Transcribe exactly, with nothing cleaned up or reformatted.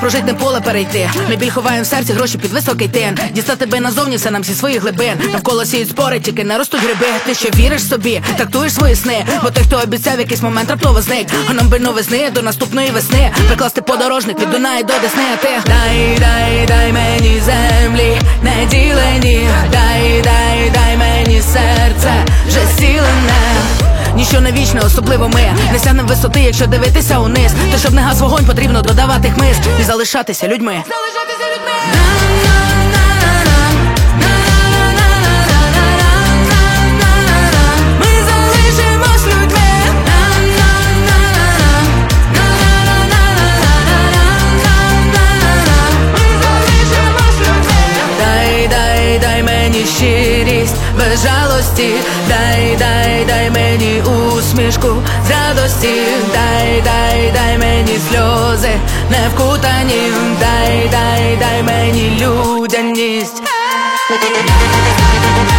прожить, не поле перейти. Ми біль ховаємо в серці, гроші під високий тин. Дістати тебе назовні, все нам зі своїх глибин. Навколо сіють спори, тільки не ростуть гриби. Ти ще віриш собі, трактуєш свої сни. Бо той, хто обіцяв, якийсь момент раптово зник. А нам би новизни до наступної весни. Прикласти подорожник від Дунаї до Десни. А ти дай, дай, дай мені землі не ділені. Дай, дай, дай мені серце вже сілене. Ніщо не вічне, особливо ми. Не сягнем висоти, якщо дивитися униз. То щоб не гас вогонь, потрібно додавати хмиз і залишатися людьми. Залишатися людьми. Ми залишимось людьми. Ми залишимось людьми. Дай, дай, дай мені щирість без жалості. Дай, дай, дай мені усмішку з радості. Дай, дай, дай мені сльози не вкутані. Дай, дай, дай мені людяність.